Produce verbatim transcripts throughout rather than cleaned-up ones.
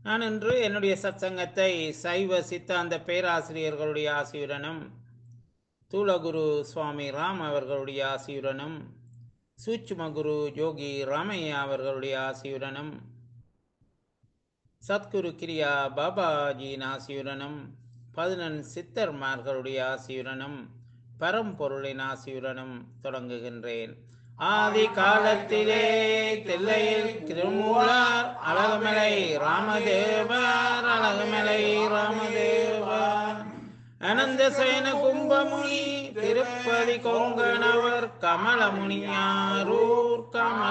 நான் இன்று என்னுடைய சத்சங்கத்தை சைவ சித்தாந்த பேராசிரியர்களுடைய ஆசியுடனும் தூலகுரு சுவாமி ராம் அவர்களுடைய ஆசியுடனும் சூட்சும குரு யோகி ராமையா அவர்களுடைய ஆசியுடனும் சத்குரு கிரியா பாபாஜியின் ஆசியுடனும் பதினெண் சித்தர்மார்களுடைய ஆசியுடனும் பரம்பொருளின் ஆசியுடனும் தொடங்குகின்றேன். ஆதி காலத்திலே தில்லையில் திருமூலர் அழகுமலை ராமதேவர் அழகுமலை ராமதேவர் அனந்த சேன கும்பமுனி திருப்பதி கொங்கணவர் கமலமுனியாரூர்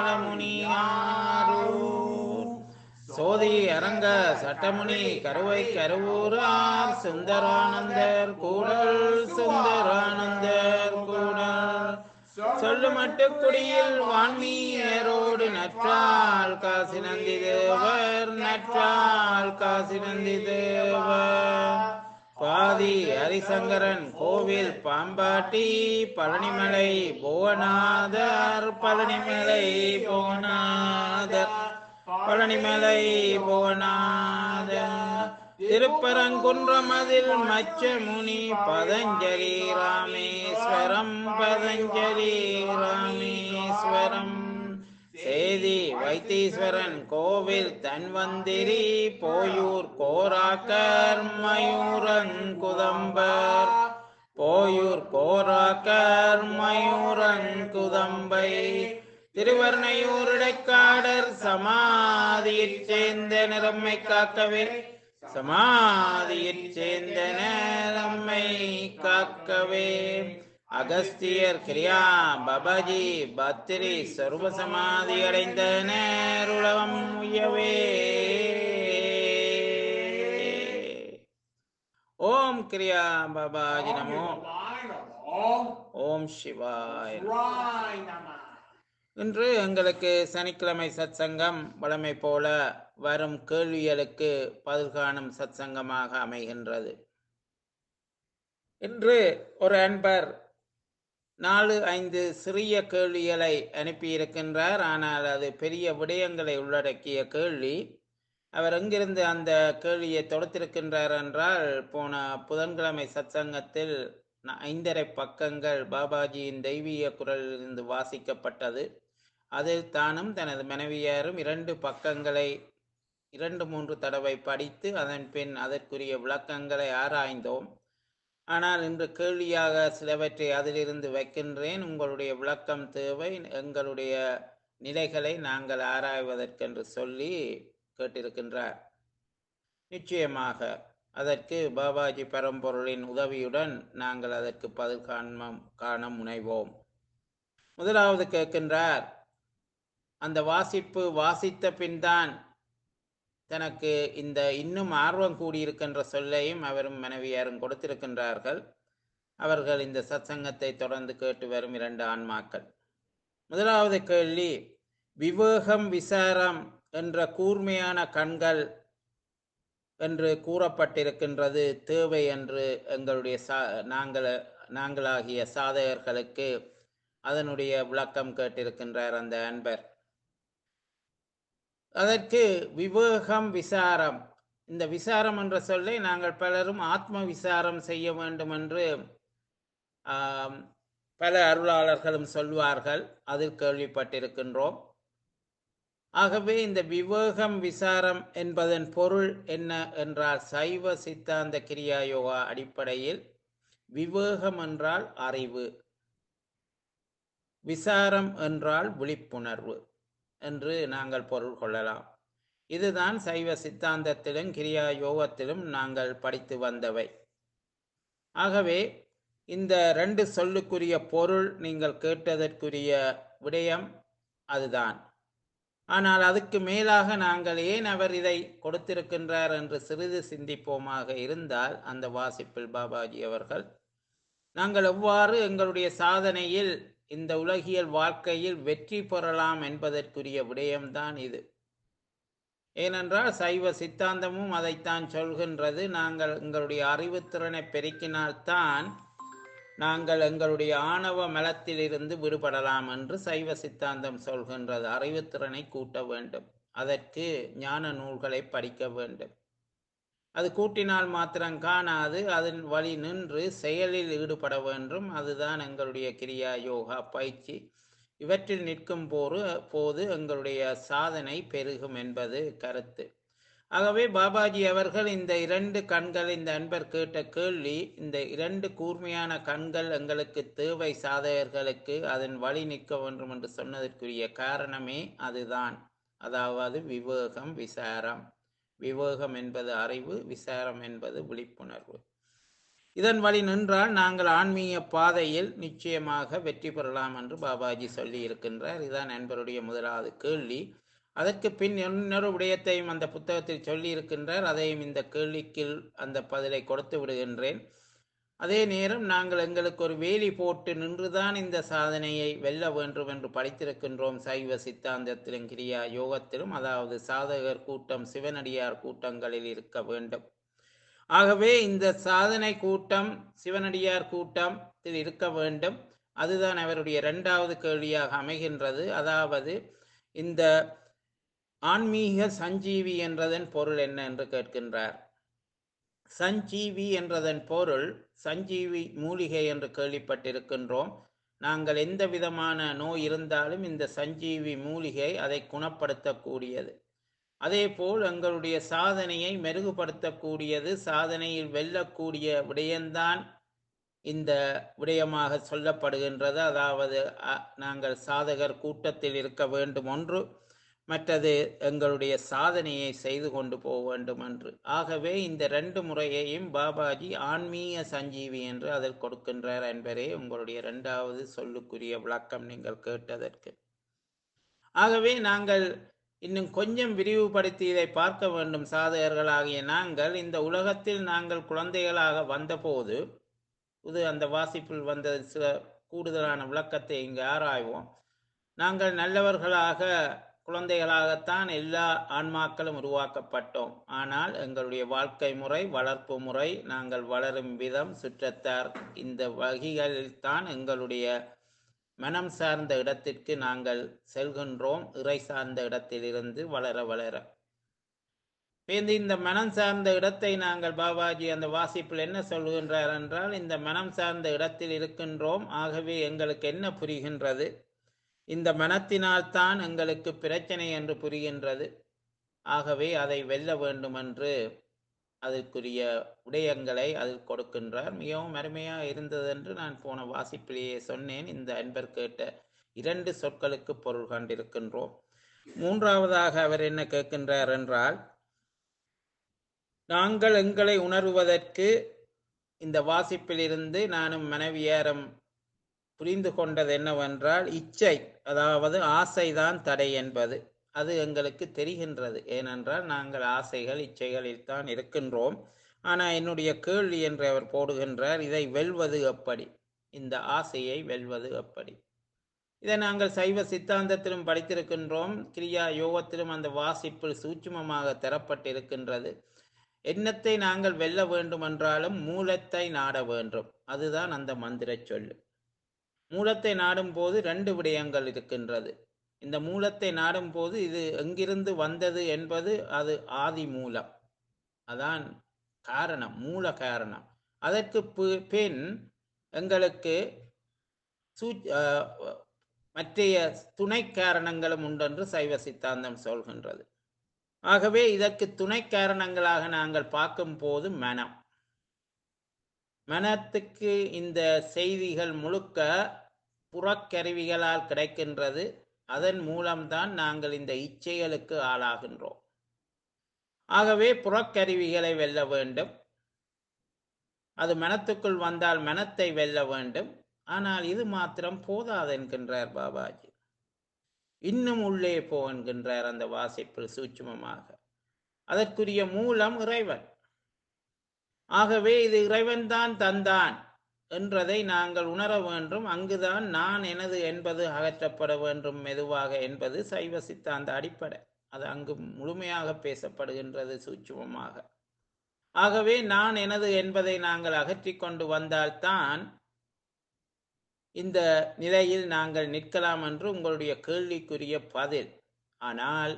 கமலமுனியாரூர் சோதி அரங்க சட்டமுனி கருவை கருவூரார் சுந்தரானந்தர் கூடல் சுந்தரானந்தர் கூடல் சொல்லு மட்டுக்குடியில் வான்மீரோடு நற்றால் காசி நந்தி தேவர் நற்றால் காசி நந்தி தேவர் பாதி ஹரிசங்கரன் கோவில் பாம்பாட்டி பழனிமலை புவனாதர் பழனிமலை புவனாதர் பழனிமலை புவனாதர் திருப்பரங்குன்றமதில் மச்சமுனி பதஞ்சலி ராமேஸ்வரம் பதஞ்சலி ராமேஸ்வரம் சேதி வைத்தீஸ்வரன் கோவில் தன்வந்திரி போயூர் கோராக்கர் மயூரங்குதம்பர் போயூர் கோராக்கர் மயூரங்குதம்பை திருவர்ணையூர் இடைக்காடர் சமாதியைச் சேர்ந்த நிறம்மை காக்கவே சமாதியைச் சேர்ந்த நேரம்மை காக்கவே அகஸ்தியர் கிரியா பாபாஜி பத்திரி சர்வ சமாதி அடைந்த நேருலகம் உயவே. ஓம் கிரியா பாபாஜி நமோ. ஓம் சிவாய. இன்று எங்களுக்கு சனிக்கிழமை சத்சங்கம் வழமை போல வரும் கேள்விகளுக்கு பதில் காணும் சத்சங்கமாக அமைகின்றது. இன்று ஒரு அன்பர் நாலு ஐந்து சிறிய கேள்விகளை அனுப்பியிருக்கின்றார். ஆனால் அது பெரிய விடயங்களை உள்ளடக்கிய கேள்வி. அவர் எங்கிருந்து அந்த கேள்வியை தொடுத்திருக்கின்றார் என்றால், போன புதன்கிழமை சத்சங்கத்தில் ஐந்தரை பக்கங்கள் பாபாஜியின் தெய்வீக குரலிலிருந்து வாசிக்கப்பட்டது. அதில் தானும் தனது மனைவியாரும் இரண்டு பக்கங்களை இரண்டு மூன்று தடவை படித்து அதன் பின் அதற்குரிய விளக்கங்களை ஆராய்ந்தோம். ஆனால் இன்று கேள்வியாக சிலவற்றை அதிலிருந்து வைக்கின்றேன். உங்களுடைய விளக்கம் தேவை, எங்களுடைய நிலைகளை நாங்கள் ஆராய்வதற்கென்று சொல்லி கேட்டிருக்கின்றார். நிச்சயமாக அதற்கு பாபாஜி பரம்பொருளின் உதவியுடன் நாங்கள் அதற்கு பதில் காண காண முனைவோம். முதலாவது கேட்கின்றார், அந்த வாசிப்பு வாசித்த பின்தான் தனக்கு இந்த இன்னும் ஆர்வம் கூடியிருக்கின்ற சொல்லையும் அவரும் மனைவியாரும் கொடுத்திருக்கின்றார்கள். அவர்கள் இந்த சத்சங்கத்தை தொடர்ந்து கேட்டு வரும் இரண்டு ஆன்மாக்கள். முதலாவது கேள்வி, விவேகம் விசாரம் என்ற கூர்மையான கண்கள் என்று கூறப்பட்டிருக்கின்றது தேவை என்று எங்களுடைய சா நாங்கள் நாங்களாகிய சாதகர்களுக்கு அதனுடைய விளக்கம் கேட்டிருக்கின்றார் அந்த அன்பர். அதற்கு விவேகம் விசாரம், இந்த விசாரம் என்ற சொல்லை நாங்கள் பலரும் ஆத்ம விசாரம் செய்ய வேண்டும் என்று பல அருளாளர்களும் சொல்வார்கள். அதில் கேள்விப்பட்டிருக்கின்றோம். ஆகவே இந்த விவேகம் விசாரம் என்பதன் பொருள் என்ன என்றால், சைவ சித்தாந்த கிரியா யோகா அடிப்படையில் விவேகம் என்றால் அறிவு, விசாரம் என்றால் விழிப்புணர்வு என்று நாங்கள் பொருள் கொள்ளலாம். இதுதான் சைவ சித்தாந்தத்திலும் கிரியா யோகத்திலும் நாங்கள் படித்து வந்தவை. ஆகவே இந்த ரெண்டு சொல்லுக்குரிய பொருள் நீங்கள் கேட்டதற்குரிய விடயம் அதுதான். ஆனால் அதுக்கு மேலாக நாங்கள் ஏன் அவர் இதை கொடுத்திருக்கின்றார் என்று சிறிது சிந்திப்போமாக இருந்தால், அந்த வாசிப்பில் பாபாஜி அவர்கள் நாங்கள் எவ்வாறு எங்களுடைய சாதனையில் இந்த உலகியல் வாழ்க்கையில் வெற்றி பெறலாம் என்பதற்குரிய விடயம்தான் இது. ஏனென்றால் சைவ சித்தாந்தமும் அதைத்தான் சொல்கின்றது. நாங்கள் எங்களுடைய அறிவுத்திறனை பெருக்கினால்தான் நாங்கள் எங்களுடைய ஆணவ மலத்திலிருந்து விடுபடலாம் என்று சைவ சித்தாந்தம் சொல்கின்றது. அறிவுத்திறனை கூட்ட வேண்டும். அதற்கு ஞான நூல்களை படிக்க வேண்டும். அது கூட்டினால் மாத்திரம் காணாது, அதன் வழி நின்று செயலில் ஈடுபட வேண்டும். அதுதான் எங்களுடைய கிரியா யோகா பயிற்சி. இவற்றில் நிற்கும் போது போது எங்களுடைய சாதனை பெருகும் என்பது கருத்து. ஆகவே பாபாஜி அவர்கள் இந்த இரண்டு கண்கள், இந்த அன்பர் கேட்ட கேள்வி, இந்த இரண்டு கூர்மையான கண்கள் எங்களுக்கு தேவை சாதகர்களுக்கு, அதன் வழி நிற்க வேண்டும் என்று சொன்னதற்குரிய காரணமே அதுதான். அதாவது விவேகம், விசாரம். விவேகம் என்பது அறிவு, விசாரம் என்பது விழிப்புணர்வு. இதன் வழி நின்றால் நாங்கள் ஆன்மீக பாதையில் நிச்சயமாக வெற்றி பெறலாம் என்று பாபாஜி சொல்லி இருக்கின்றார். இதுதான் அன்பருடைய முதலாவது கேள்வி. அதற்கு பின் இன்னொரு விடயத்தையும் அந்த புத்தகத்தில் சொல்லி இருக்கின்றார். அதையும் இந்த கேள்விக்கு அந்த பதிலை கொடுத்து விடுகின்றேன். அதே நேரம் நாங்கள் எங்களுக்கு ஒரு வேலி போட்டு நின்றுதான் இந்த சாதனையை வெல்ல வேண்டும் என்று படித்திருக்கின்றோம் சைவ சித்தாந்தத்திலும் கிரியா யோகத்திலும். அதாவது சாதகர் கூட்டம் சிவனடியார் கூட்டங்களில் இருக்க வேண்டும். ஆகவே இந்த சாதனை கூட்டம் சிவனடியார் கூட்டத்தில் இருக்க வேண்டும். அதுதான் அவருடைய இரண்டாவது கேள்வியாக அமைகின்றது. அதாவது இந்த ஆன்மீக சஞ்சீவி என்றதன் பொருள் என்ன என்று கேட்கின்றார். சஞ்சீவி என்றதன் பொருள், சஞ்சீவி மூலிகை என்று கேள்விப்பட்டிருக்கின்றோம். நாங்கள் எந்த விதமான நோய் இருந்தாலும் இந்த சஞ்சீவி மூலிகை அதை குணப்படுத்தக்கூடியது. அதே போல் எங்களுடைய சாதனையை மெருகுபடுத்தக்கூடியது, சாதனையில் வெல்லக்கூடிய விடயம்தான் இந்த விடயமாக சொல்லப்படுகின்றது. அதாவது நாங்கள் சாதகர் கூட்டத்தில் இருக்க வேண்டும் ஒன்று, மற்றது எங்களுடைய சாதனையை செய்து கொண்டு போக வேண்டும் என்று. ஆகவே இந்த ரெண்டு முறையையும் பாபாஜி ஆன்மீக சஞ்சீவி என்று அதில் கொடுக்கின்றார் என்பதே உங்களுடைய இரண்டாவது சொல்லுக்குரிய விளக்கம் நீங்கள் கேட்டதற்கு. ஆகவே நாங்கள் இன்னும் கொஞ்சம் விரிவுபடுத்தி இதை பார்க்க வேண்டும். சாதகர்களாகிய நாங்கள் இந்த உலகத்தில் நாங்கள் குழந்தைகளாக வந்தபோது, இது அந்த வாசிப்பில் வந்த சில கூடுதலான விளக்கத்தை இங்கு ஆராய்வோம். நாங்கள் நல்லவர்களாக குழந்தைகளாகத்தான் எல்லா ஆன்மாக்களும் உருவாக்கப்பட்டோம். ஆனால் எங்களுடைய வாழ்க்கை முறை, வளர்ப்பு முறை, நாங்கள் வளரும் விதம், சுற்றத்தார், இந்த வகைகளில்தான் எங்களுடைய மனம் சார்ந்த இடத்திற்கு நாங்கள் செல்கின்றோம். இறை சார்ந்த இடத்திலிருந்து வளர வளர இந்த மனம் சார்ந்த இடத்தை நாங்கள் பாபாஜி அந்த வாசிப்பில் என்ன சொல்கின்றார் என்றால், இந்த மனம் சார்ந்த இடத்தில் இருக்கின்றோம். ஆகவே எங்களுக்கு என்ன புரிகின்றது? இந்த மனத்தினால்தான் எங்களுக்கு பிரச்சனை என்று புரிகின்றது. ஆகவே அதை வெல்ல வேண்டும் என்று அதற்குரிய விடயங்களை அதில் கொடுக்கின்றார். மிகவும் அருமையாக இருந்தது என்று நான் போன வாசிப்பிலேயே சொன்னேன். இந்த அன்பர் கேட்ட இரண்டு சொற்களுக்கு பொருள் கண்டிருக்கின்றோம். மூன்றாவதாக அவர் என்ன கேட்கின்றார் என்றால், நாங்கள் எங்களை உணர்வதற்கு இந்த வாசிப்பிலிருந்து நானும் மனைவியாரும் புரிந்து கொண்டது என்னவென்றால், இச்சை அதாவது ஆசைதான் தடை என்பது அது எங்களுக்கு தெரிகின்றது. ஏனென்றால் நாங்கள் ஆசைகள் இச்சைகளில் தான் இருக்கின்றோம். ஆனால் என்னுடைய கேள்வி என்று அவர் போடுகின்றார், இதை வெல்வது எப்படி? இந்த ஆசையை வெல்வது எப்படி? இதை நாங்கள் சைவ சித்தாந்தத்திலும் படித்திருக்கின்றோம். கிரியா யோகத்திலும் அந்த வாசிப்பில் சூட்சுமமாக தரப்பட்டிருக்கின்றது. எண்ணத்தை நாங்கள் வெல்ல வேண்டும் என்றாலும் மூலத்தை நாட வேண்டும். அதுதான் அந்த மந்திர சொல்லு. மூலத்தை நாடும் போது ரெண்டு விடயங்கள் இருக்கின்றது. இந்த மூலத்தை நாடும் போது இது எங்கிருந்து வந்தது என்பது அது ஆதி மூலம், அதான் காரணம், மூல காரணம். அதற்கு பின் எங்களுக்கு சூ மற்றைய துணை காரணங்களும் உண்டென்று சைவ சித்தாந்தம் சொல்கின்றது. ஆகவே இதற்கு துணை காரணங்களாக நாங்கள் பார்க்கும் போது மனம், மனத்துக்கு இந்த செய்திகள் முழுக்க புறக்கருவிகளால் கிடைக்கின்றது. அதன் மூலம்தான் நாங்கள் இந்த இச்சைகளுக்கு ஆளாகின்றோம். ஆகவே புறக்கருவிகளை வெல்ல வேண்டும். அது மனத்துக்குள் வந்தால் மனத்தை வெல்ல வேண்டும். ஆனால் இது மாத்திரம் போதாது என்கின்றார் பாபாஜி. இன்னும் உள்ளே போ என்கின்றார் அந்த வாசிப்பில் சூட்சுமமாக. அதற்குரிய மூலம் இறைவன். ஆகவே இது இறைவன் தான் தந்தான் என்றதை நாங்கள் உணர வேண்டும். அங்குதான் நான் எனது என்பது அகற்றப்பட வேண்டும் மெதுவாக என்பது சைவ சித்தாந்த அடிப்படை. அது அங்கு முழுமையாக பேசப்படுகின்றது சூட்சுமமாக. ஆகவே நான் எனது என்பதை நாங்கள் அகற்றி கொண்டு வந்தால்தான் இந்த நிலையில் நாங்கள் நிற்கலாம் என்று உங்களுடைய கேள்விக்குரிய பதில். ஆனால்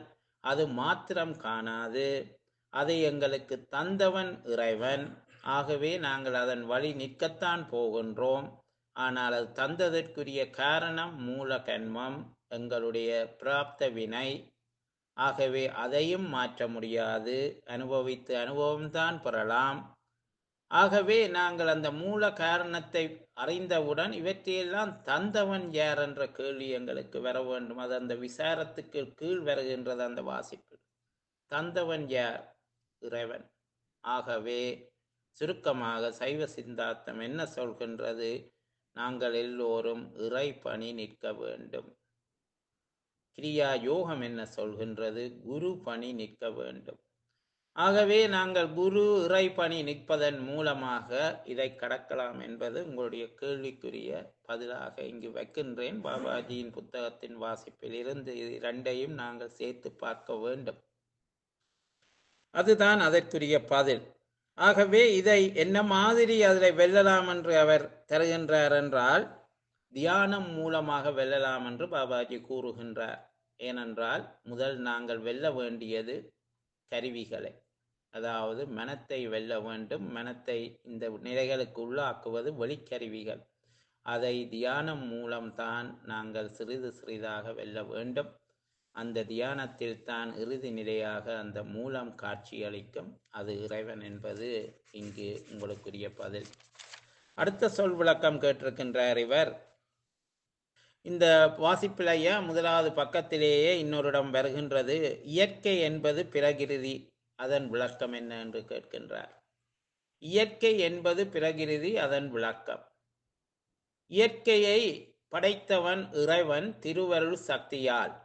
அது மாத்திரம் காணாது, அதை எங்களுக்கு தந்தவன் இறைவன். ஆகவே நாங்கள் அதன் வழி நிற்கத்தான் போகின்றோம். ஆனால் அது தந்ததற்குரிய காரணம் மூல கன்மம், எங்களுடைய பிராப்த வினை. ஆகவே அதையும் மாற்ற முடியாது, அனுபவித்து அனுபவம்தான் பெறலாம். ஆகவே நாங்கள் அந்த மூல காரணத்தை அறிந்தவுடன் இவற்றையெல்லாம் தந்தவன் யார் என்ற கேள்வி எங்களுக்கு வர வேண்டும். அது அந்த விசாரத்துக்கு கீழ் வருகின்றது அந்த வாசிப்பு. தந்தவன் யார்? இறைவன். ஆகவே சுருக்கமாக சைவ சித்தாந்தம் என்ன சொல்கின்றது? நாங்கள் எல்லோரும் இறை பணி நிற்க வேண்டும். கிரியா யோகம் என்ன சொல்கின்றது? குரு பணி நிற்க வேண்டும். ஆகவே நாங்கள் குரு இறை பணி நிற்பதன் மூலமாக இதை கடக்கலாம் என்பது உங்களுடைய கேள்விக்குரிய பதிலாக இங்கு வைக்கின்றேன். பாபாஜியின் புத்தகத்தின் வாசிப்பில் இருந்து இது இரண்டையும் நாங்கள் சேர்த்து பார்க்க வேண்டும். அதுதான் அதற்குரிய பதில். ஆகவே இதை என்ன மாதிரி அதில் வெல்லலாம் என்று அவர் தருகின்றார் என்றால், தியானம் மூலமாக வெல்லலாம் என்று பாபாஜி கூறுகின்றார். ஏனென்றால் முதல் நாங்கள் வெல்ல வேண்டியது கருவிகளை, அதாவது மனத்தை வெல்ல வேண்டும். மனத்தை இந்த நிலைகளுக்கு உள்ளாக்குவது வெளிக்கருவிகள். அதை தியானம் மூலம்தான் நாங்கள் சிறிது சிறிதாக வெல்ல வேண்டும். அந்த தியானத்தில் தான் இறுதி நிலையாக அந்த மூலம் காட்சியளிக்கும். அது இறைவன் என்பது இங்கு உங்களுக்குரிய பதில். அடுத்த சொல் விளக்கம் கேட்டிருக்கின்றார் இவர். இந்த வாசிப்பிலேயே முதலாவது பக்கத்திலேயே இன்னொரு இடம் வருகின்றது. இயற்கை என்பது பிரகிருதி, அதன் விளக்கம் என்ன என்று கேட்கின்றார். இயற்கை என்பது பிரகிருதி, அதன் விளக்கம். இயற்கையை படைத்தவன் இறைவன் திருவருள் சக்தியால்,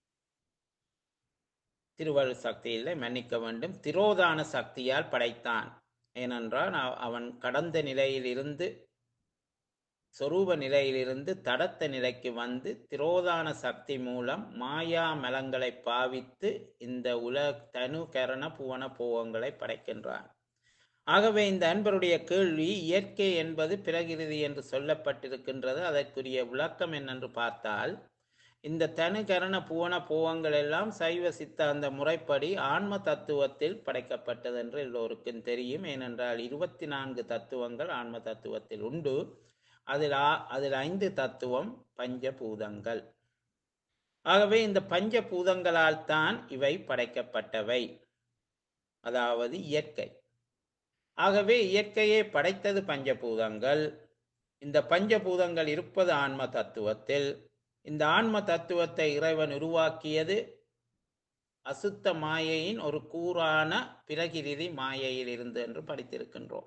திருவருள் சக்தி இல்லை, மன்னிக்க வேண்டும், திரோதான சக்தியால் படைத்தான். ஏனென்றால் அவன் கடந்த நிலையில் இருந்து, சொரூப நிலையிலிருந்து தடத்த நிலைக்கு வந்து திரோதான சக்தி மூலம் மாயா மலங்களை பாவித்து இந்த உலக தனு கரண புவன போகங்களை படைக்கின்றான். ஆகவே இந்த அன்பருடைய கேள்வி, இயற்கை என்பது பிரகிருதி என்று சொல்லப்பட்டிருக்கின்றது, அதற்குரிய விளக்கம் என்னென்று பார்த்தால், இந்த தனு கரண புவன போகங்கள் எல்லாம் சைவ சித்தாந்த முறைப்படி ஆன்ம தத்துவத்தில் படைக்கப்பட்டது என்று எல்லோருக்கும் தெரியும். ஏனென்றால் இருபத்தி நான்கு தத்துவங்கள் ஆன்ம தத்துவத்தில் உண்டு. அதில் அதில் ஐந்து தத்துவம் பஞ்சபூதங்கள். ஆகவே இந்த பஞ்சபூதங்களால் தான் இவை படைக்கப்பட்டவை, அதாவது இயற்கை. ஆகவே இயற்கையை படைத்தது பஞ்சபூதங்கள். இந்த பஞ்சபூதங்கள் இருப்பது ஆன்ம தத்துவத்தில். இந்த ஆன்ம தத்துவத்தை இறைவன் உருவாக்கியது அசுத்த மாயையின் ஒரு கூறான பிரகிருதி மாயையில் இருந்து என்று படித்திருக்கின்றோம்.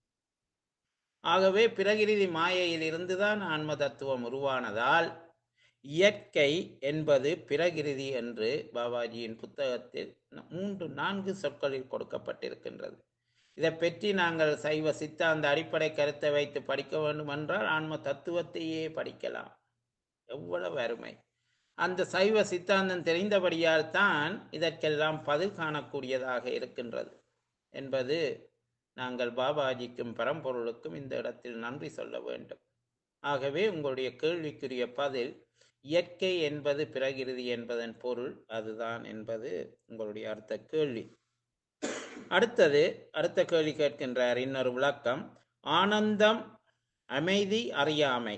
ஆகவே பிரகிருதி மாயையில் இருந்துதான் ஆன்ம தத்துவம் உருவானதால் இயற்கை என்பது பிரகிருதி என்று பாபாஜியின் புத்தகத்தில் மூன்று நான்கு சொற்களில் கொடுக்கப்பட்டிருக்கின்றது. இதை பற்றி நாங்கள் சைவ சித்தாந்த அடிப்படை கருத்தை வைத்து படிக்க வேண்டும் என்றால் ஆன்ம தத்துவத்தையே படிக்கலாம். எவ்வளவு அருமை! அந்த சைவ சித்தாந்தம் தெரிந்தபடியால் தான் இதற்கெல்லாம் பதில் காணக்கூடியதாக இருக்கின்றது என்பது நாங்கள் பாபாஜிக்கும் பரம்பொருளுக்கும் இந்த இடத்தில் நன்றி சொல்ல வேண்டும். ஆகவே உங்களுடைய கேள்விக்குரிய பதில் இயற்கை என்பது பிரகிருதி என்பதன் பொருள் அதுதான் என்பது உங்களுடைய அடுத்த கேள்வி. அடுத்தது அடுத்த கேள்வி கேட்கின்றார் இன்னொரு விளக்கம். ஆனந்தம், அமைதி, அறியாமை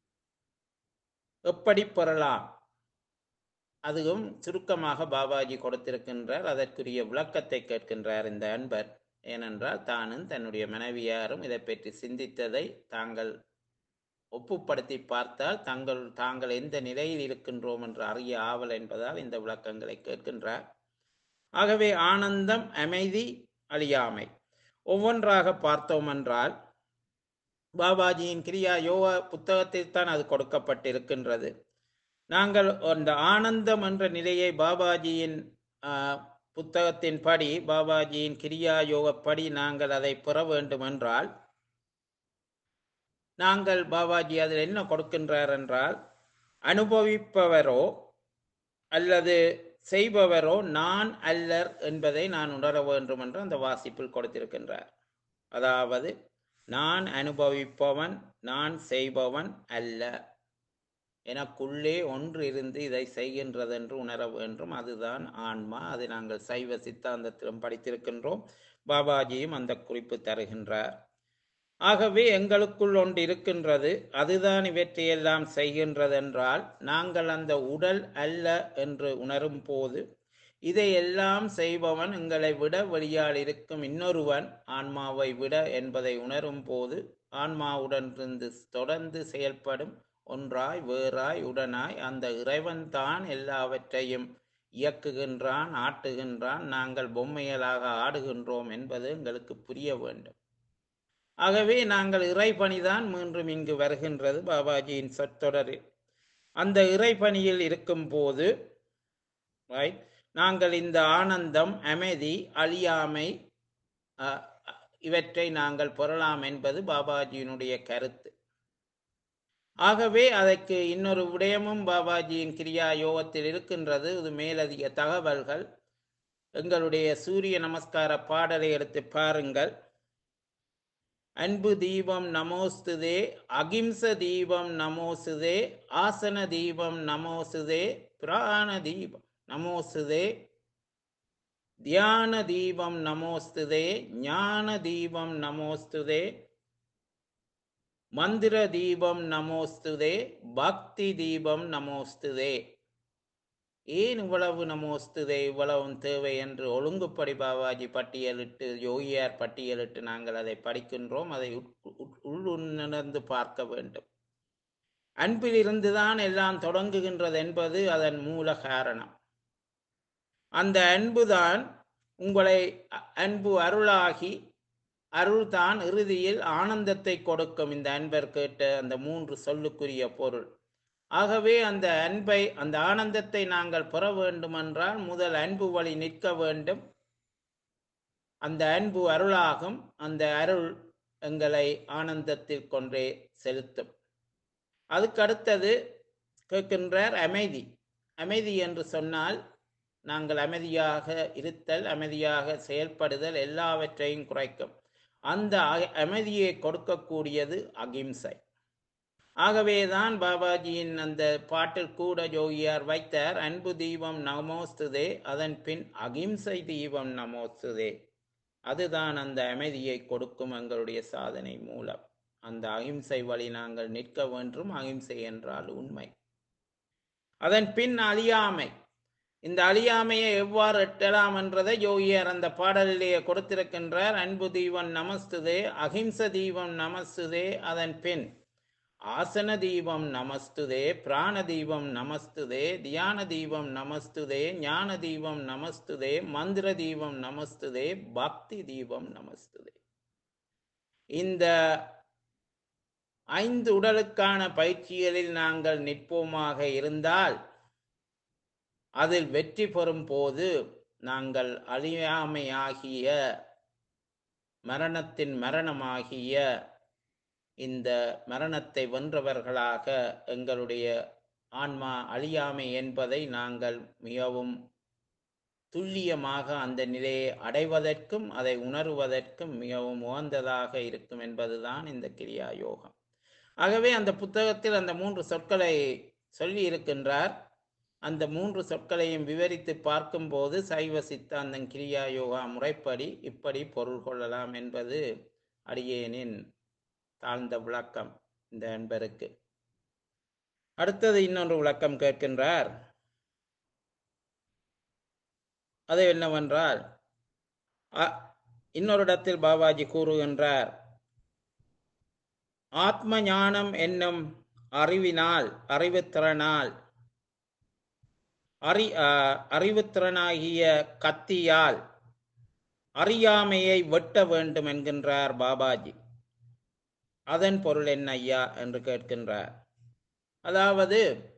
எப்படி பெறலாம்? அதுவும் சுருக்கமாக பாபாஜி கொடுத்திருக்கின்றார். அதற்குரிய விளக்கத்தை கேட்கின்றார் இந்த அன்பர். ஏனென்றால் தானும் தன்னுடைய மனைவியாரும் இதை பற்றி சிந்தித்ததை தாங்கள் ஒப்புப்படுத்தி பார்த்தால் தாங்கள் தாங்கள் எந்த நிலையில் இருக்கின்றோம் என்று அறிய ஆவல் என்பதால் இந்த விளக்கங்களை கேட்கின்றார். ஆகவே ஆனந்தம், அமைதி, அழியாமை ஒவ்வொன்றாக பார்த்தோம் என்றால் பாபாஜியின் கிரியா யோகா புத்தகத்தில் தான் அது கொடுக்கப்பட்டிருக்கின்றது. நாங்கள் அந்த ஆனந்தம் என்ற நிலையை பாபாஜியின் புத்தகத்தின் படி, பாபாஜியின் கிரியா யோகப்படி நாங்கள் அதை பெற வேண்டும் என்றால் நாங்கள் பாபாஜி அதில் என்ன கொடுக்கின்றார் என்றால், அனுபவிப்பவரோ அல்லது செய்பவரோ நான் அல்லர் என்பதை நான் உணர வேண்டும் என்று அந்த வாசிப்பில் கொடுத்திருக்கின்றார். அதாவது நான் அனுபவிப்பவன், நான் செய்பவன் அல்ல. எனக்குள்ளே ஒன்று இருந்து இதை செய்கின்றது என்று உணர வேண்டும். அதுதான் ஆன்மா. அதை நாங்கள் சைவ சித்தாந்தத்திலும் படித்திருக்கின்றோம். பாபாஜியும் அந்த குறிப்பு தருகின்றார். ஆகவே எங்களுக்குள் ஒன்று இருக்கின்றது, அதுதான் இவற்றையெல்லாம் செய்கின்றது என்றால், நாங்கள் அந்த உடல் அல்ல என்று உணரும் போது, இதையெல்லாம் செய்பவன் எங்களை விட வெளியால் இருக்கும் இன்னொருவன் ஆன்மாவை விட என்பதை உணரும் போது, ஆன்மாவுடன் இருந்து தொடர்ந்து செயல்படும் ஒன்றாய் வேறாய் உடனாய் அந்த இறைவன் தான் எல்லாவற்றையும் இயக்குகின்றான், ஆட்டுகின்றான், நாங்கள் பொம்மைகளாக ஆடுகின்றோம் என்பது எங்களுக்கு புரிய வேண்டும். ஆகவே நாங்கள் இறைபணிதான் மீண்டும் இங்கு வருகின்றது பாபாஜியின் சொற்றொடரில். அந்த இறைபணியில் இருக்கும் போது ரைட், நாங்கள் இந்த ஆனந்தம், அமைதி, அழியாமை அஹ், இவற்றை நாங்கள் பெறலாம் என்பது பாபாஜியினுடைய கருத்து. ஆகவே அதற்கு இன்னொரு விடயமும் பாபாஜியின் கிரியா யோகத்தில் இருக்கின்றது. இது மேலதிக தகவல்கள். எங்களுடைய சூரிய நமஸ்கார பாடலை எடுத்து பாருங்கள். அன்பு தீபம் நமோஸ்துதே, அகிம்ச தீபம் நமோசுதே, ஆசன தீபம் நமோசுதே, பிராண தீபம் நமோசுதே, தியான தீபம் நமோஸ்துதே, ஞான தீபம் நமோஸ்துதே, மந்திர தீபம் நமோஸ்துதே, பக்தி தீபம் நமோஸ்துதே. ஏன் இவ்வளவு நமோஸ்துதே, இவ்வளவும் தேவை என்று ஒழுங்குப்படி பாபாஜி பட்டியலிட்டு, யோகியார் பட்டியலிட்டு நாங்கள் அதை படிக்கின்றோம். அதை உள்ளுணர்ந்து பார்க்க வேண்டும். அன்பிலிருந்துதான் எல்லாம் தொடங்குகின்றது என்பது அதன் மூல காரணம். அந்த அன்புதான் உங்களை அன்பு அருளாகி, அருள்தான் இறுதியில் ஆனந்தத்தை கொடுக்கும். இந்த அன்பர் கேட்ட அந்த மூன்று சொல்லுக்குரிய பொருள். ஆகவே அந்த அன்பை, அந்த ஆனந்தத்தை நாங்கள் பெற வேண்டுமென்றால் முதல் அன்பு வழி நிற்க வேண்டும். அந்த அன்பு அருளாகும். அந்த அருள் எங்களை ஆனந்தத்தில் கொண்டே செலுத்தும். அதுக்கு அடுத்தது கேட்கின்றார் அமைதி. அமைதி என்று சொன்னால் நாங்கள் அமைதியாக இருத்தல், அமைதியாக செயல்படுதல் எல்லாவற்றையும் குறைக்கும். அந்த அமைதியை கொடுக்கக்கூடியது அகிம்சை. ஆகவேதான் பாபாஜியின் அந்த பாட்டில் கூட யோகியார் வைத்தார், அன்பு தீபம் நமோஸ்துதே, அதன் பின் அகிம்சை தீபம் நமோஸ்துதே. அதுதான் அந்த அமைதியை கொடுக்கும் எங்களுடைய சாதனை மூலம். அந்த அகிம்சை வழி நாங்கள் நிற்க வேண்டும். அகிம்சை என்றால் உண்மை. அதன் பின் அழியாமை. இந்த அழியாமையை எவ்வாறு எட்டலாம் என்றதை யோகியார் அந்த பாடலிலேயே கொடுத்திருக்கின்றார். அன்பு தீபம் நமஸ்துதே, அகிம்ச தீபம் நமஸ்துதே, அதன் பின் ஆசன தீபம் நமஸ்துதே, பிராண தீபம் நமஸ்துதே, தியான தீபம் நமஸ்துதே, ஞான தீபம் நமஸ்துதே, மந்திர தீபம் நமஸ்துதே, பக்தி தீபம் நமஸ்துதே. இந்த ஐந்து உடலுக்கான பயிற்சிகளில் நாங்கள் நிற்போமாக இருந்தால், அதில் வெற்றி பெறும் போது நாங்கள் அழியாமையாகிய மரணத்தின் மரணமாகிய இந்த மரணத்தை வென்றவர்களாக எங்களுடைய ஆன்மா அழியாமை என்பதை நாங்கள் மிகவும் துல்லியமாக அந்த நிலையை அடைவதற்கும் அதை உணர்வதற்கும் மிகவும் உகந்ததாக இருக்கும் என்பதுதான் இந்த கிரியா யோகம். ஆகவே அந்த புத்தகத்தில் அந்த மூன்று சொற்களை சொல்லி இருக்கின்றார். அந்த மூன்று சொற்களையும் விவரித்து பார்க்கும்போது சைவ சித்தாந்தம் கிரியா யோகா முறைப்படி இப்படி பொருள் கொள்ளலாம் என்பது அடியேனின் தாழ்ந்த விளக்கம் இந்த அன்பருக்கு. அடுத்தது இன்னொன்று விளக்கம் கேட்கின்றார். அது என்னவென்றால், இன்னொரு இடத்தில் பாபாஜி கூறுகின்றார், ஆத்ம ஞானம் என்னும் அறிவினால், அறிவுத்திறனால், அறி அறிவுத்திறனாகிய கத்தியால் அறியாமையை வெட்ட வேண்டும் என்கின்றார் பாபாஜி. அதன் பொருள் என்ன ஐயா என்று கேட்கின்றார். அதாவது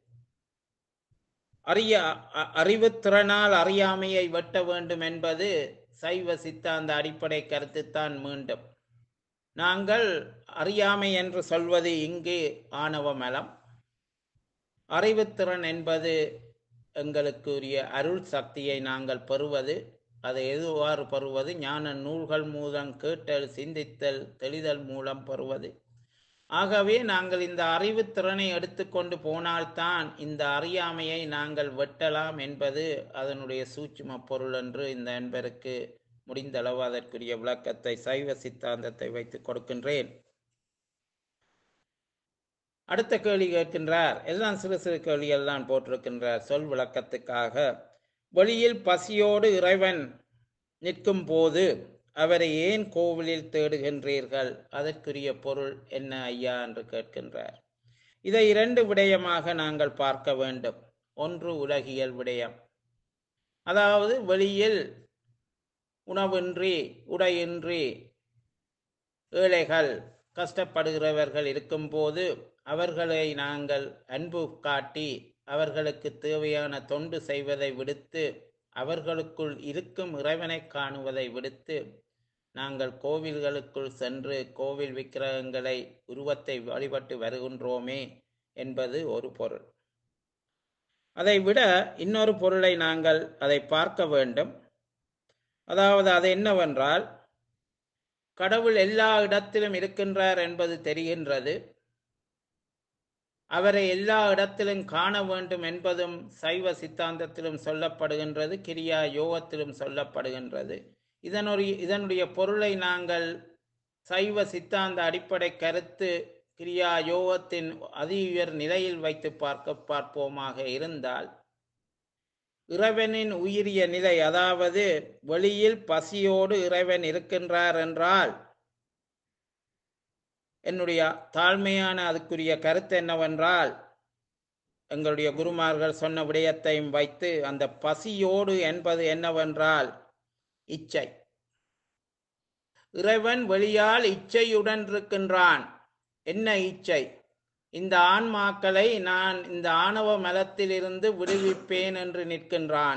அறிய அறிவுத்திறனால் அறியாமையை வெட்ட வேண்டும் என்பது சைவ சித்தாந்த அடிப்படை கருத்துத்தான். மீண்டும் நாங்கள் அறியாமை என்று சொல்வது இங்கு ஆணவ மலம். அறிவுத்திறன் என்பது எங்களுக்குரிய அருள் சக்தியை நாங்கள் பெறுவது. அதை எதுவாறு பெறுவது? ஞான நூல்கள் மூலம் கேட்டல், சிந்தித்தல், தெளிதல் மூலம் பெறுவது. ஆகவே நாங்கள் இந்த அறிவு திறனை எடுத்துக்கொண்டு போனால்தான் இந்த அறியாமையை நாங்கள் வெட்டலாம் என்பது அதனுடைய சூட்சும பொருள் என்று இந்த அன்பருக்கு முடிந்தளவு அதற்குரிய விளக்கத்தை சைவ சித்தாந்தத்தை வைத்து கொடுக்கின்றேன். அடுத்த கேள்வி கேட்கின்றார். எல்லாம் சிறு சிறு கேள்விகள் தான் போட்டிருக்கின்றார் சொல் விளக்கத்துக்காக. வெளியில் பசியோடு இறைவன் நிற்கும் போது அவரை ஏன் கோவிலில் தேடுகின்றீர்கள்? அதற்குரிய பொருள் என்ன ஐயா என்று கேட்கின்றார். இதை இரண்டு விடயமாக நாங்கள் பார்க்க வேண்டும். ஒன்று உலகியல் விடயம், அதாவது வெளியில் உணவின்றி உடையின்றி ஏழைகள் கஷ்டப்படுகிறவர்கள் இருக்கும்போது அவர்களை நாங்கள் அன்பு காட்டி அவர்களுக்கு தேவையான தொண்டு செய்வதை விடுத்து அவர்களுக்குள் இருக்கும் இறைவனை காணுவதை விடுத்து நாங்கள் கோவில்களுக்குள் சென்று கோவில் விக்கிரகங்களை உருவத்தை வழிபட்டு வருகின்றோமே என்பது ஒரு பொருள். அதை விட இன்னொரு பொருளை நாங்கள் அதை பார்க்க வேண்டும். அதாவது அது என்னவென்றால், கடவுள் எல்லா இடத்திலும் இருக்கின்றார் என்பது தெரிகின்றது. அவரை எல்லா இடத்திலும் காண வேண்டும் என்பதும் சைவ சித்தாந்தத்திலும் சொல்லப்படுகின்றது, கிரியா யோகத்திலும் சொல்லப்படுகின்றது. இதனுடைய இதனுடைய பொருளை நாங்கள் சைவ சித்தாந்த அடிப்படை கருத்து கிரியா யோகத்தின் அதி உயர் நிலையில் வைத்து பார்க்க பார்ப்போமாக இருந்தால், இறைவனின் உயிரிய நிலை, அதாவது வெளியில் பசியோடு இறைவன் இருக்கின்றார் என்றால் என்னுடைய தாழ்மையான அதுக்குரிய கருத்து என்னவென்றால், எங்களுடைய குருமார்கள் சொன்ன விடயத்தையும் வைத்து அந்த பசியோடு என்பது என்னவென்றால் இச்சை. இறைவன் வெளியால் இச்சையுடன் இருக்கின்றான். என்ன இச்சை? இந்த ஆன்மாக்களை நான் இந்த ஆணவ மலத்திலிருந்து விடுவிப்பேன் என்று நிற்கின்றான்.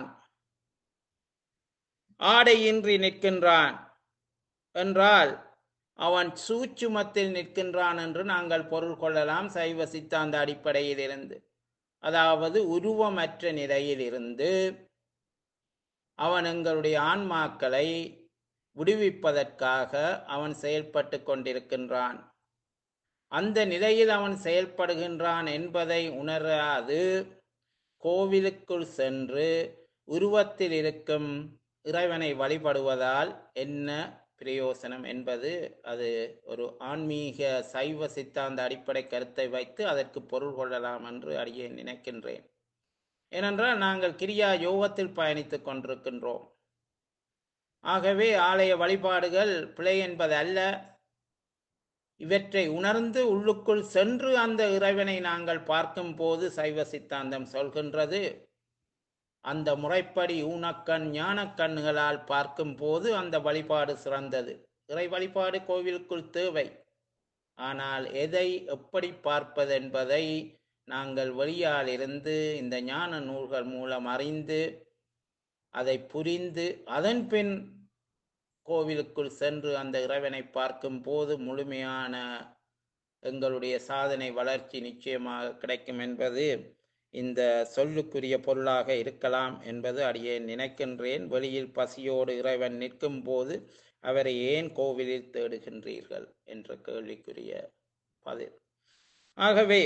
ஆடையின்றி நிற்கின்றான் என்றால் அவன் சூட்சுமத்தில் நிற்கின்றான் என்று நாங்கள் பொருள் கொள்ளலாம் சைவ சித்தாந்த அடிப்படையில் இருந்து. அதாவது உருவமற்ற நிலையில் இருந்து அவன் எங்களுடைய ஆன்மாக்களை விடுவிப்பதற்காக அவன் செயல்பட்டு கொண்டிருக்கின்றான். அந்த நிலையில் அவன் செயல்படுகின்றான் என்பதை உணராது கோவிலுக்குள் சென்று உருவத்தில் இருக்கும் இறைவனை வழிபடுவதால் என்ன பிரயோசனம் என்பது அது ஒரு ஆன்மீக சைவ சித்தாந்த அடிப்படை கருத்தை வைத்து அதற்கு பொருள் கொள்ளலாம் என்று அறிய நினைக்கின்றேன். ஏனென்றால் நாங்கள் கிரியா யோகத்தில் பயணித்துக் கொண்டிருக்கின்றோம். ஆகவே ஆலய வழிபாடுகள் பிழை என்பது அல்ல. இவற்றை உணர்ந்து உள்ளுக்குள் சென்று அந்த இறைவனை நாங்கள் பார்க்கும் போது சைவ சித்தாந்தம் சொல்கின்றது, அந்த முறைப்படி ஊனக்கண் ஞானக்கண்ணுகளால் பார்க்கும் போது அந்த வழிபாடு சிறந்தது. இறை வழிபாடு கோவிலுக்குள் தேவை. ஆனால் எதை எப்படி பார்ப்பது என்பதை நாங்கள் வெளியால் இருந்து இந்த ஞான நூல்கள் மூலம் அறிந்து அதை புரிந்து அதன் பின் கோவிலுக்குள் சென்று அந்த இறைவனை பார்க்கும் போது முழுமையான எங்களுடைய சாதனை வளர்ச்சி நிச்சயமாக கிடைக்கும் என்பது இந்த சொல்லுக்குரிய பொருளாக இருக்கலாம் என்பது அடியே நினைக்கின்றேன். வெளியில் பசியோடு இறைவன் நிற்கும் போது அவரை ஏன் கோவிலில் தேடுகின்றீர்கள் என்ற கேள்விக்குரிய பதில். ஆகவே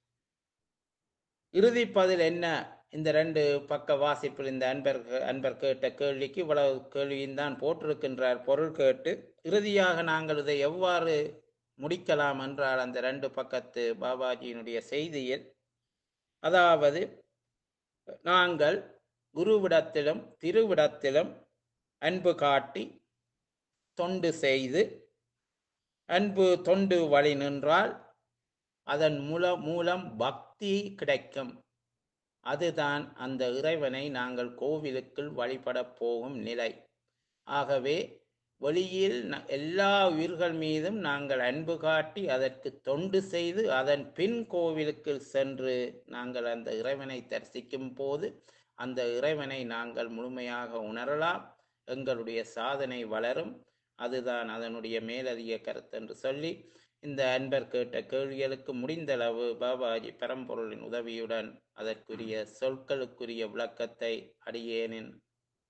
இறுதி பதில் என்ன? இந்த ரெண்டு பக்க வாசிப்பில் இந்த அன்பர் அன்பர் கேட்ட கேள்விக்கு இவ்வளவு கேள்வியும் தான் போட்டிருக்கின்றார் பொருள் கேட்டு. இறுதியாக நாங்கள் இதை எவ்வாறு முடிக்கலாம் என்றால், அந்த ரெண்டு பக்கத்து பாபாஜியினுடைய செய்தியில், அதாவது நாங்கள் குருவிடத்திலும் திருவிடத்திலும் அன்பு காட்டி தொண்டு செய்து அன்பு தொண்டு வழி நின்றால் அதன் மூல மூலம் பக்தி கிடைக்கும். அதுதான் அந்த இறைவனை நாங்கள் கோவிலுக்குள் வழிபட போகும் நிலை. ஆகவே வெளியில் எல்லா உயிர்கள் மீதும் நாங்கள் அன்பு காட்டி அதற்கு தொண்டு செய்து அதன் பின் கோவிலுக்கு சென்று நாங்கள் அந்த இறைவனை தரிசிக்கும் போது அந்த இறைவனை நாங்கள் முழுமையாக உணரலாம். எங்களுடைய சாதனை வளரும். அதுதான் அதனுடைய மேலதிக கருத்து என்று சொல்லி, இந்த அன்பர் கேட்ட கேள்விகளுக்கு முடிந்தளவு பாபாஜி பரம்பொருளின் உதவியுடன் அதற்குரிய சொற்களுக்குரிய விளக்கத்தை அடியேனின்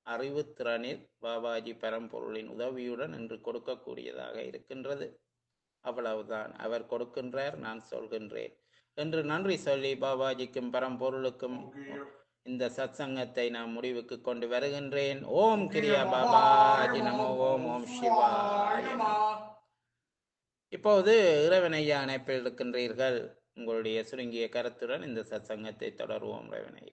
அறிவுத்திறனில் பாபாஜி பரம்பொருளின் உதவியுடன் இன்று கொடுக்கக்கூடியதாக இருக்கின்றது. அவ்வளவுதான். அவர் கொடுக்கின்றார், நான் சொல்கின்றேன் என்று நன்றி சொல்லி பாபாஜிக்கும் பரம்பொருளுக்கும் இந்த சத்சங்கத்தை நான் முடிவுக்கு கொண்டு வருகின்றேன். ஓம் கிரியா பாபாஜி நமோ. ஓம் ஓம் சிவாய நமோ. இப்போது இறைவனையா அணைப்பில் இருக்கின்றீர்கள். உங்களுடைய சுருங்கிய கருத்துடன் இந்த சத்சங்கத்தை தொடருவோம். இறைவனையா.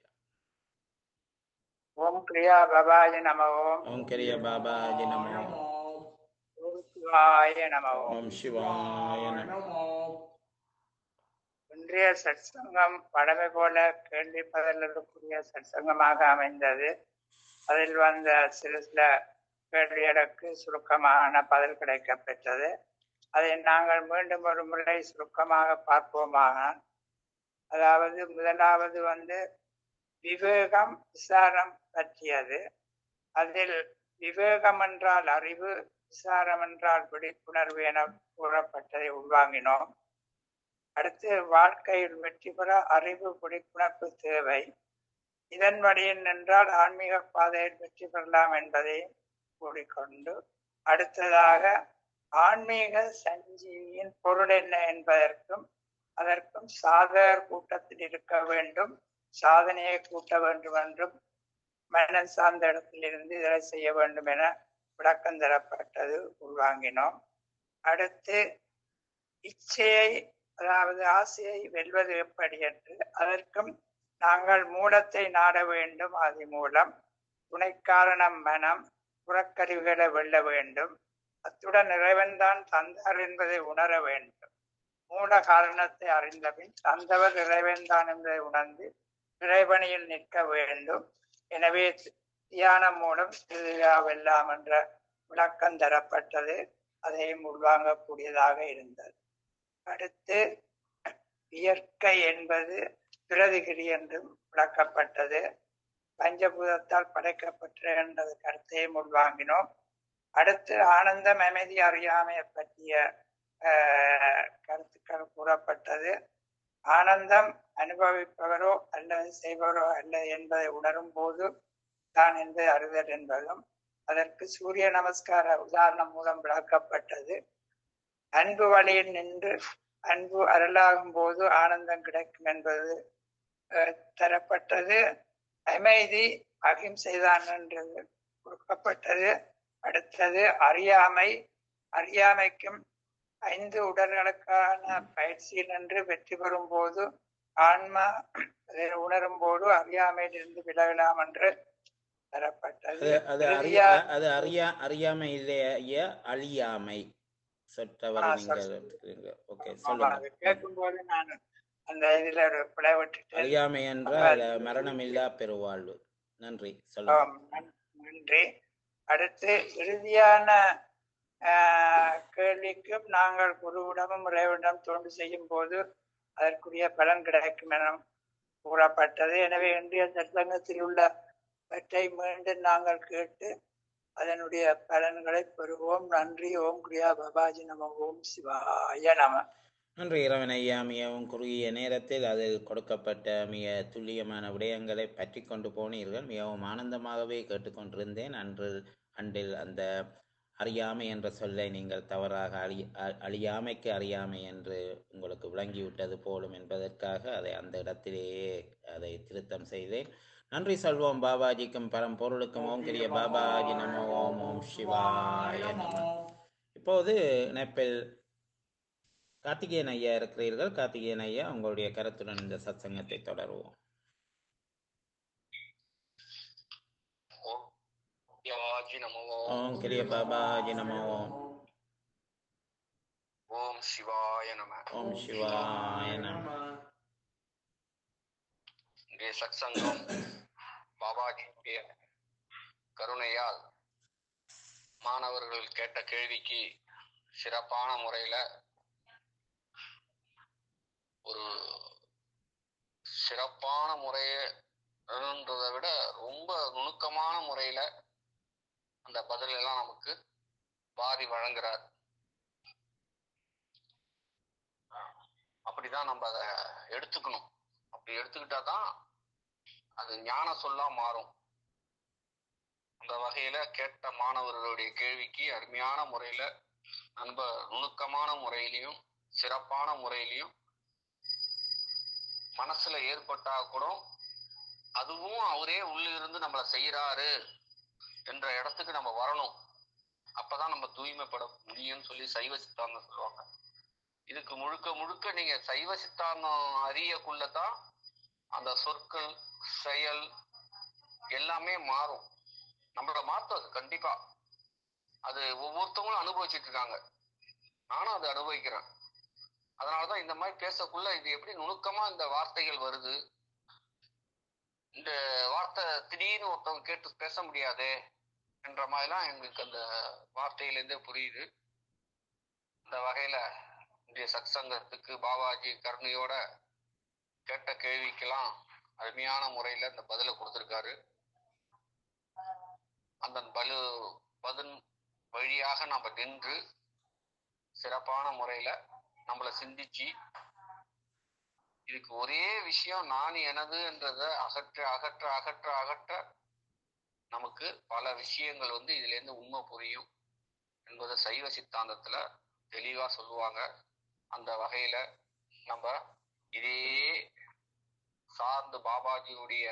ஓம் கிரியா பாபாஜி நமோ. ஓம் கிரியா பாபாஜி நமோ. ஓம் சிவாய நமோ. ஓம் சிவாய நமோ. இன்றைய சத்சங்கம் படமை போல கேள்விப்பதற்குரிய சத்சங்கமாக அமைந்தது. அதில் வந்த சில சில கேள்விகளுக்கு சுருக்கமான பதில் கிடைக்க பெற்றது. அதை நாங்கள் மீண்டும் ஒரு முறை சுருக்கமாக பார்ப்போமாக. அதாவது முதலாவது வந்து விவேகம் விசாரம் பற்றியது. அதில் விவேகம் என்றால் அறிவு, விசாரம் என்றால் விழிப்புணர்வு என கூறப்பட்டதை உள்வாங்கினோம். அடுத்து வாழ்க்கையில் வெற்றி பெற அறிவு விழிப்புணர்வு தேவை. இதன் வழியில் நின்றால் ஆன்மீக பாதையில் வெற்றி பெறலாம் என்பதை கூறிக்கொண்டு, அடுத்ததாக ஆன்மீக சஞ்சீவியின் பொருள் என்ன என்பதற்கும் அதற்கும் சாதகர் கூட்டத்தில் இருக்க வேண்டும், சாதனையை கூட்ட வேண்டும் என்றும் மனம் சார்ந்த இடத்திலிருந்து இதனை செய்ய வேண்டும் என விளக்கம் தரப்பட்டது உள்வாங்கினோம். அடுத்து இச்சையை அதாவது ஆசையை வெல்வது எப்படி என்று அதற்கும் நாங்கள் மூலத்தை நாட வேண்டும். அது மூலம் துணைக்காரணம் மனம், புறக்கருவிகளை வெல்ல வேண்டும். அத்துடன் இறைவன்தான் தந்தார் என்பதை உணர வேண்டும். மூல காரணத்தை அறிந்தபின் தந்தவர் இறைவன்தான் என்பதை உணர்ந்து இறைவனியில் நிற்க வேண்டும். எனவே தியானம் மூலம் வெல்லாம் என்ற விளக்கம் தரப்பட்டது. அதையும் உள்வாங்கக்கூடியதாக இருந்தது. அடுத்து இயற்கை என்பது பிரதிகிரி என்றும் விளக்கப்பட்டது. பஞ்சபூதத்தால் படைக்கப்பட்ட என்ற கருத்தையும் உள்வாங்கினோம். அடுத்து ஆனந்தம், அமைதி, அறியாமையை பற்றிய கருத்துக்கள் கூறப்பட்டது. ஆனந்தம் அனுபவிப்பவரோ அல்லது செய்பவரோ அல்ல என்பதை உணரும் போது தான் என்பதை அறிதல் என்பதும் அதற்கு சூரிய நமஸ்கார உதாரணம் மூலம் விளக்கப்பட்டது. அன்பு வழியில் நின்று அன்பு அருளாகும் போது ஆனந்தம் கிடைக்கும் என்பது தரப்பட்டது. அமைதி அகிம்சைதான் என்றது கொடுக்கப்பட்டது. அடுத்தது அறியாமை, அறியாமைக்கும் ஐந்து உடல்களுக்கான பயிற்சியில் நின்று வெற்றி பெறும் போது ஆன்மா உணரும் போது அறியாமையிலிருந்து விலகலாம் என்று தரப்பட்டது. அது அறியா அறியாமை இல்லையா, அழியாமை கேட்கும் போது நான் அந்த இதுல ஒரு பிழை விட்டுட்டேன். அறியாமை என்றால் மரணம் இல்லா பெருவாழ்வு. நன்றி, சொல்லுங்க. நன்றி. அடுத்து இறுதியான கேள்விக்கும் நாங்கள் குருவிடமும் இறைவனிடம் தொண்டு செய்யும் போது அதற்குரிய பலன் கிடைக்கும் என கூறப்பட்டது. எனவே இன்றைய சத்சங்கத்தில் உள்ளவற்றை மீண்டும் நாங்கள் கேட்டு அதனுடைய பலன்களை பெறுவோம். நன்றி. ஓம் கிரியா பாபாஜி நம. ஓம் சிவாய நம. நன்றி இறைவனையா. மிகவும் குறுகிய நேரத்தில் அதில் கொடுக்கப்பட்ட மிக துல்லியமான விடயங்களை பற்றி கொண்டு போனீர்கள். மிகவும் ஆனந்தமாகவே கேட்டுக்கொண்டிருந்தேன். அன்று அன்றில் அந்த அறியாமை என்ற சொல்லை நீங்கள் தவறாக அழி அழியாமைக்கு அறியாமை என்று உங்களுக்கு விளங்கிவிட்டது போலும் என்பதற்காக அதை அந்த இடத்திலேயே அதை திருத்தம் செய்தேன். நன்றி சொல்வோம் பாபாஜிக்கும் பரம்பொருளுக்கும். ஓம் கிரிய பாபாஜி நமோ. ஓம் ஓம் சிவாய நம. இப்போது இணைப்பில் கார்த்திகேயன் ஐயா இருக்கிறீர்கள். கார்த்திகேயன் ஐயா, உங்களுடைய கருத்துடன் இந்த சத்சங்கத்தை தொடருவோம். ஓம் கிரிய பாபாஜி நமோ. ஓம் சிவாய நம. ஓம் சிவாய நம. இன்றைய சத்சங்கம் பாபாஜியுடைய கருணையால் மாணவர்கள் கேட்ட கேள்விக்கு சிறப்பான முறையில ஒரு சிறப்பான முறையன்றதை விட ரொம்ப நுணுக்கமான முறையில அந்த பதில் எல்லாம் நமக்கு பாதி வழங்குறார். அப்படிதான் நம்ம அதை எடுத்துக்கணும். அப்படி எடுத்துக்கிட்டா தான் அது ஞான சொல்லா மாறும். அந்த வகையில கேட்ட மாணவர்களுடைய கேள்விக்கு அருமையான முறையில ரொம்ப நுணுக்கமான முறையிலையும் சிறப்பான முறையிலையும் மனசுல ஏற்பட்டா கூட அதுவும் அவரே உள்ள இருந்து நம்மளை செய்யறாரு என்ற இடத்துக்கு நம்ம வரணும். அப்பதான் நம்ம தூய்மைப்பட முடியும்னு சொல்லி சைவ சித்தாந்தம் சொல்லுவாங்க. இதுக்கு முழுக்க முழுக்க நீங்க சைவ சித்தாந்தம் அறியக்குள்ளதான் அந்த சொற்கள் செயல் எல்லாமே மாறும். நம்மளோட மாற்றம் அது கண்டிப்பா. அது ஒவ்வொருத்தவங்களும் அனுபவிச்சுட்டு இருக்காங்க. நானும் அதை அனுபவிக்கிறேன். அதனாலதான் இந்த மாதிரி பேசக்குள்ள இது எப்படி நுணுக்கமா இந்த வார்த்தைகள் வருது, இந்த வார்த்தை திடீர்னு ஒருத்தவங்க கேட்டு பேச முடியாது என்ற மாதிரிலாம் எங்களுக்கு அந்த வார்த்தையிலேருந்தே புரியுது. இந்த வகையில இன்றைய சத்சங்கத்துக்கு பாபாஜி கருணையோட கேட்ட கேள்விக்கெல்லாம் அருமையான முறையில இந்த பதிலை கொடுத்திருக்காரு. அந்த பலு பதின் வழியாக நம்ம நின்று சிறப்பான முறையில நம்மளை சிந்திச்சு இதுக்கு ஒரே விஷயம் நான் எனதுன்றத அகற்ற அகற்ற அகற்ற அகற்ற நமக்கு பல விஷயங்கள் வந்து இதுல இருந்து உண்மை புரியும் என்பதை சைவ சித்தாந்தத்துல தெளிவா சொல்லுவாங்க. அந்த வகையில நம்ம இதே சார்ந்து பாபாஜியுடைய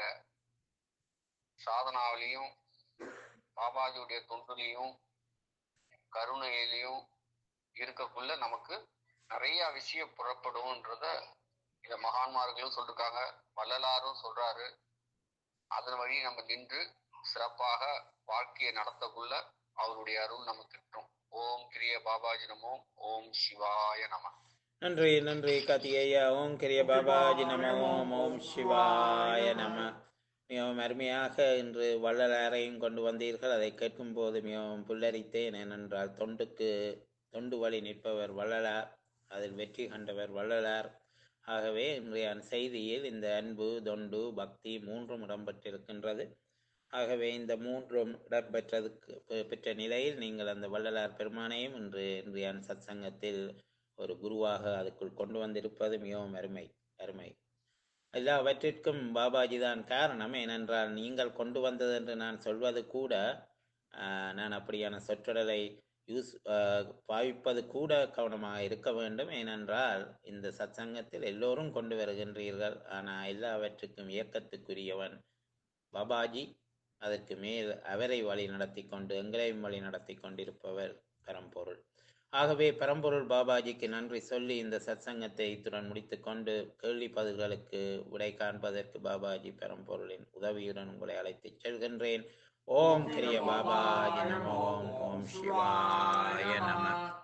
சாதனாவிலையும் பாபாஜியுடைய தொண்டுலையும் கருணையிலையும் இருக்கக்குள்ள நமக்கு நிறைய விஷயம் புறப்படும்ன்றத இந்த மகான்மார்களும் சொல்லிருக்காங்க, வள்ளலாரும் சொல்றாரு. அதன் வழி நம்ம நின்று சிறப்பாக வாழ்க்கையை நடத்தக்குள்ள அவருடைய அருள் நமக்கு கிட்டும். ஓம் கிரிய பாபாஜி நமோ. ஓம் சிவாய நம. நன்றி நன்றி கார்த்திகேயா. ஓம் கிரிய பாபாஜி நம. ஓம் ஓம் சிவாய நம. மிகவும் அருமையாக இன்று வள்ளலாரையும் கொண்டு வந்தீர்கள். அதை கேட்கும் போது மிகவும் புல்லரித்தேன். ஏனென்றால் தொண்டுக்கு தொண்டு வழி நிற்பவர் வள்ளலார், அதில் வெற்றி கண்டவர் வள்ளலார். ஆகவே இன்றைய செய்தியில் இந்த அன்பு, தொண்டு, பக்தி மூன்றும் இடம்பெற்றிருக்கின்றது. ஆகவே இந்த மூன்றும் இடம்பெற்றதுக்கு பெற்ற நிலையில் நீங்கள் அந்த வள்ளலார் பெருமானையும் இன்று இன்றைய சத் சங்கத்தில் ஒரு குருவாக அதுக்குள் கொண்டு வந்திருப்பது மிகவும் அருமை அருமை. எல்லாவற்றிற்கும் பாபாஜி தான் காரணம். ஏனென்றால் நீங்கள் கொண்டு வந்தது என்று நான் சொல்வது கூட, நான் அப்படியான சொற்றொடரை யூஸ் பாவிப்பது கூட கவனமாக இருக்க வேண்டும். ஏனென்றால் இந்த சத்சங்கத்தில் எல்லோரும் கொண்டு வருகின்றீர்கள். ஆனால் எல்லாவற்றுக்கும் இயக்கத்துக்குரியவன் பாபாஜி. அதற்கு மேல் அவரை வழி நடத்தி கொண்டு எங்களையும் வழி நடத்தி கொண்டிருப்பவர் பரம்பொருள். ஆகவே பரம்பொருள் பாபாஜிக்கு நன்றி சொல்லி இந்த சத்சங்கத்தை இத்துடன் முடித்து கொண்டு கேள்வி பதில்களுக்கு விடை காண்பதற்கு பாபாஜி பரம்பொருளின் உதவியுடன் உங்களை அழைத்து செல்கின்றேன். ஓம் கிரிய பாபாஜி நம. ஓம் ஓம் சிவாய நம.